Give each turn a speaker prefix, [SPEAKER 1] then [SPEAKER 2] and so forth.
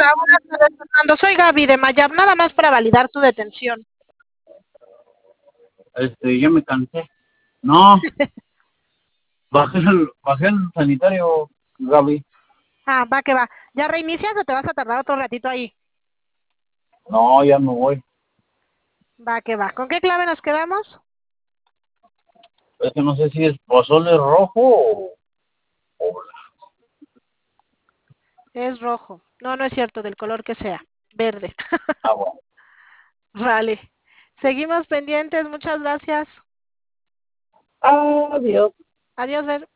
[SPEAKER 1] Hola, buenas tardes, Fernando. Soy Gaby de Mayab, nada más para validar tu detención.
[SPEAKER 2] Ya me cansé. No, bajé el sanitario, Gaby.
[SPEAKER 1] Ah, va que va. ¿Ya reinicias o te vas a tardar otro ratito ahí?
[SPEAKER 2] No, ya me voy.
[SPEAKER 1] Va que va. ¿Con qué clave nos quedamos?
[SPEAKER 2] Es que no sé si es pozole rojo o
[SPEAKER 1] Es rojo. No, no es cierto, del color que sea. Verde.
[SPEAKER 2] agua.
[SPEAKER 1] Vale. Seguimos pendientes. Muchas gracias.
[SPEAKER 2] Adiós.
[SPEAKER 1] Adiós, Ver.